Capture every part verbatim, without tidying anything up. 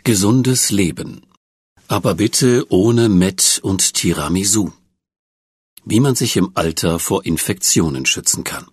Gesundes Leben. Aber bitte ohne Met und Tiramisu. Wie man sich im Alter vor Infektionen schützen kann.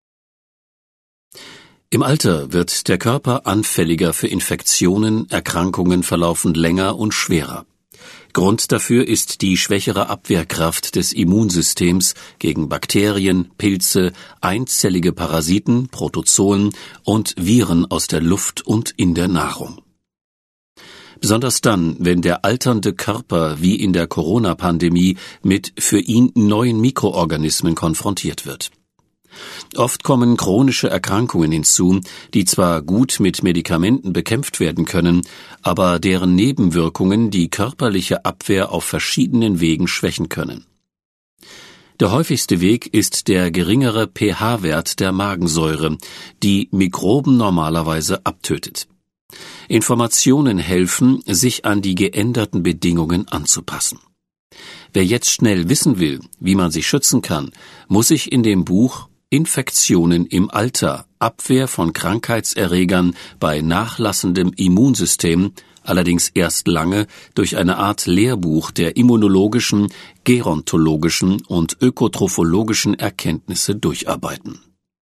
Im Alter wird der Körper anfälliger für Infektionen, Erkrankungen verlaufen länger und schwerer. Grund dafür ist die schwächere Abwehrkraft des Immunsystems gegen Bakterien, Pilze, einzellige Parasiten, Protozoen und Viren aus der Luft und in der Nahrung. Besonders dann, wenn der alternde Körper wie in der Corona-Pandemie mit für ihn neuen Mikroorganismen konfrontiert wird. Oft kommen chronische Erkrankungen hinzu, die zwar gut mit Medikamenten bekämpft werden können, aber deren Nebenwirkungen die körperliche Abwehr auf verschiedenen Wegen schwächen können. Der häufigste Weg ist der geringere pH-Wert der Magensäure, die Mikroben normalerweise abtötet. Informationen helfen, sich an die geänderten Bedingungen anzupassen. Wer jetzt schnell wissen will, wie man sich schützen kann, muss sich in dem Buch Infektionen im Alter, Abwehr von Krankheitserregern bei nachlassendem Immunsystem, allerdings erst lange durch eine Art Lehrbuch der immunologischen, gerontologischen und ökotrophologischen Erkenntnisse durcharbeiten.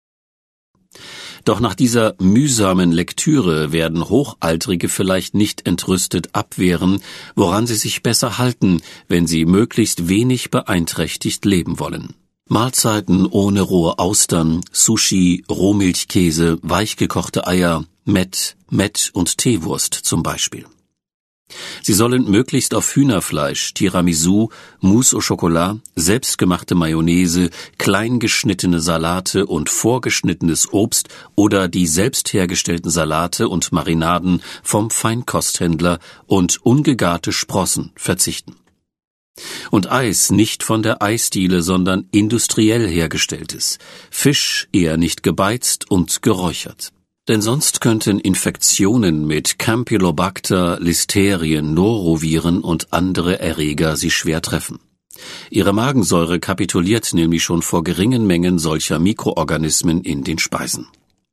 Doch nach dieser mühsamen Lektüre werden Hochaltrige vielleicht nicht entrüstet abwehren, woran sie sich besser halten, wenn sie möglichst wenig beeinträchtigt leben wollen. Mahlzeiten ohne rohe Austern, Sushi, Rohmilchkäse, weichgekochte Eier, Met, Met und Teewurst zum Beispiel. Sie sollen möglichst auf Hühnerfleisch, Tiramisu, Mousse au Chocolat, selbstgemachte Mayonnaise, klein geschnittene Salate und vorgeschnittenes Obst oder die selbst hergestellten Salate und Marinaden vom Feinkosthändler und ungegarte Sprossen verzichten. Und Eis nicht von der Eisdiele, sondern industriell hergestelltes, Fisch eher nicht gebeizt und geräuchert. Denn sonst könnten Infektionen mit Campylobacter, Listerien, Noroviren und andere Erreger sie schwer treffen. Ihre Magensäure kapituliert nämlich schon vor geringen Mengen solcher Mikroorganismen in den Speisen.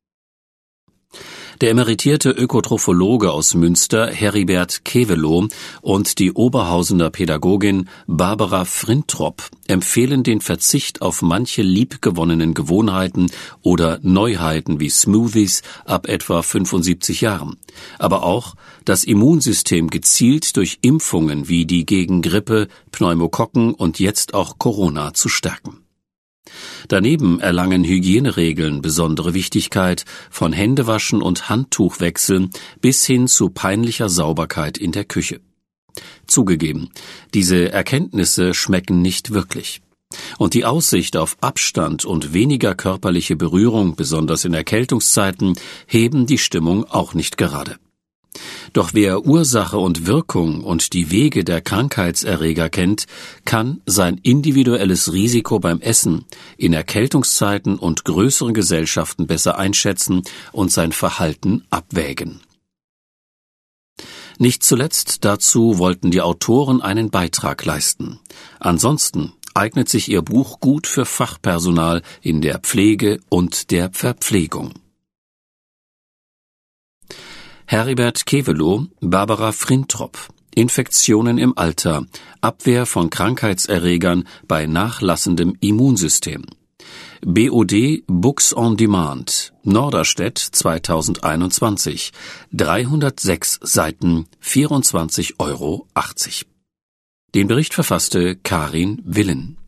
Der emeritierte Ökotrophologe aus Münster, Heribert Kewelo, und die Oberhausener Pädagogin Barbara Frintrop empfehlen den Verzicht auf manche liebgewonnenen Gewohnheiten oder Neuheiten wie Smoothies ab etwa fünfundsiebzig Jahren, aber auch das Immunsystem gezielt durch Impfungen wie die gegen Grippe, Pneumokokken und jetzt auch Corona zu stärken. Daneben erlangen Hygieneregeln besondere Wichtigkeit, von Händewaschen und Handtuchwechseln bis hin zu peinlicher Sauberkeit in der Küche. Zugegeben, diese Erkenntnisse schmecken nicht wirklich. Und die Aussicht auf Abstand und weniger körperliche Berührung, besonders in Erkältungszeiten, heben die Stimmung auch nicht gerade. Doch wer Ursache und Wirkung und die Wege der Krankheitserreger kennt, kann sein individuelles Risiko beim Essen in Erkältungszeiten und größeren Gesellschaften besser einschätzen und sein Verhalten abwägen. Nicht zuletzt dazu wollten die Autoren einen Beitrag leisten. Ansonsten eignet sich ihr Buch gut für Fachpersonal in der Pflege und der Verpflegung. Heribert Kewelo, Barbara Frintrop. Infektionen im Alter. Abwehr von Krankheitserregern bei nachlassendem Immunsystem. B O D Books on Demand. Norderstedt zweitausendeinundzwanzig. dreihundertsechs Seiten, vierundzwanzig Euro achtzig. Den Bericht verfasste Karin Willen.